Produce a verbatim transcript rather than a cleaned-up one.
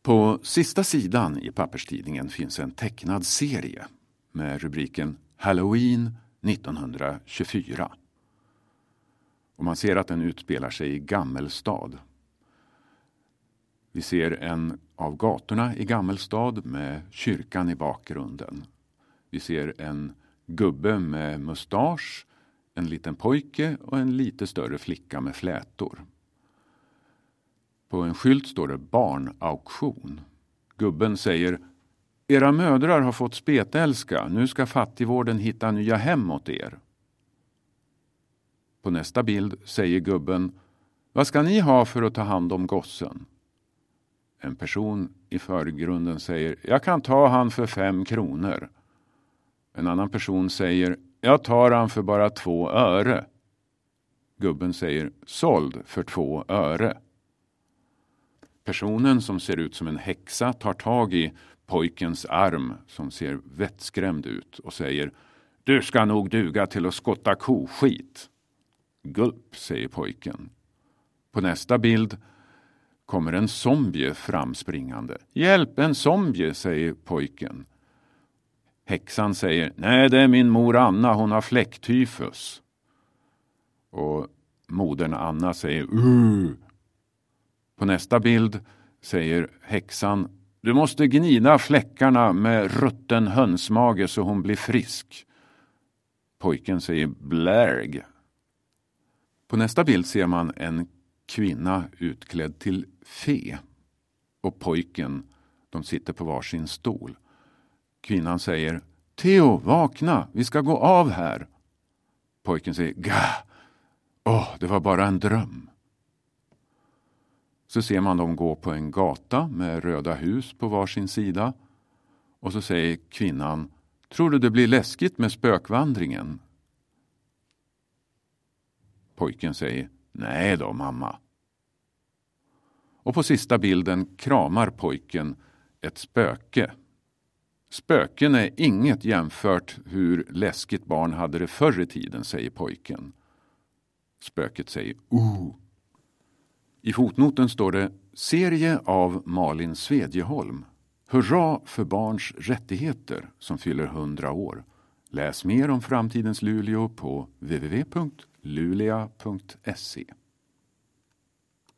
På sista sidan i papperstidningen finns en tecknad serie med rubriken Halloween nittonhundratjugofyra. Och man ser att den utspelar sig i Gammelstad. Vi ser en av gatorna i Gammelstad med kyrkan i bakgrunden. Vi ser en gubbe med mustasch, en liten pojke och en lite större flicka med flätor. På en skylt står det barnauktion. Gubben säger: era mödrar har fått spetälska, nu ska fattigvården hitta nya hem åt er. På nästa bild säger gubben: vad ska ni ha för att ta hand om gossen? En person i förgrunden säger: jag kan ta han för fem kronor. En annan person säger: jag tar han för bara två öre. Gubben säger: såld för två öre. Personen som ser ut som en häxa tar tag i pojkens arm som ser vettskrämd ut och säger: du ska nog duga till att skotta koskit. Gulp, säger pojken. På nästa bild kommer en zombie framspringande. Hjälp, en zombie, säger pojken. Häxan säger: nej, det är min mor Anna, hon har fläcktyfus. Och modern Anna säger: uh. På nästa bild säger häxan: du måste gnida fläckarna med rutten hönsmage så hon blir frisk. Pojken säger: blärg. På nästa bild ser man en kvinna utklädd till fe. Och pojken, de sitter på varsin stol. Kvinnan säger: Theo, vakna, vi ska gå av här. Pojken säger: gah, åh, det var bara en dröm. Så ser man dem gå på en gata med röda hus på varsin sida. Och så säger kvinnan: tror du det blir läskigt med spökvandringen? Pojken säger: nej då, mamma. Och på sista bilden kramar pojken ett spöke. Spöken är inget jämfört hur läskigt barn hade det förr i tiden, säger pojken. Spöket säger: oh. I fotnoten står det: serie av Malin Svedjeholm. Hurra för barns rättigheter som fyller hundra år. Läs mer om framtidens Luleå på w w w punkt luleå punkt se.